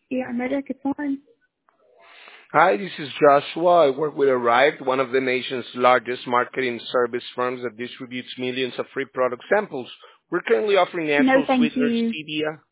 Yeah, I'm ready. Good morning. Hi, this is Joshua. I work with Arrived, one of the nation's largest marketing service firms that distributes millions of free product samples. We're currently offering No, natural thank sweeteners, you. stevia.